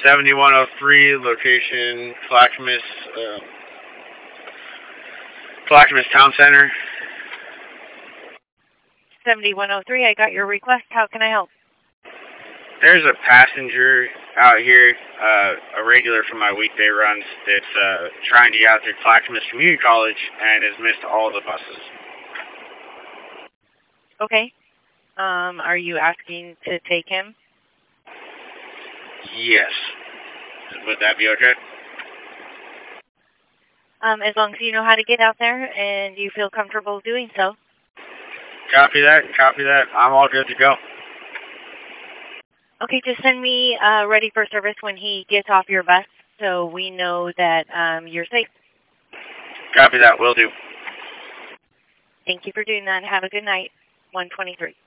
7103, location Clackamas Town Center. 7103, I got your request. How can I help? There's a passenger out here, a regular from my weekday runs, that's trying to get out through Clackamas Community College and has missed all the buses. Okay. Are you asking to take him? Yes. Would that be okay? As long as you know how to get out there and you feel comfortable doing so. Copy that, copy that. I'm all good to go. Okay, just send me ready for service when he gets off your bus so we know that you're safe. Copy that, will do. Thank you for doing that. Have a good night. 123.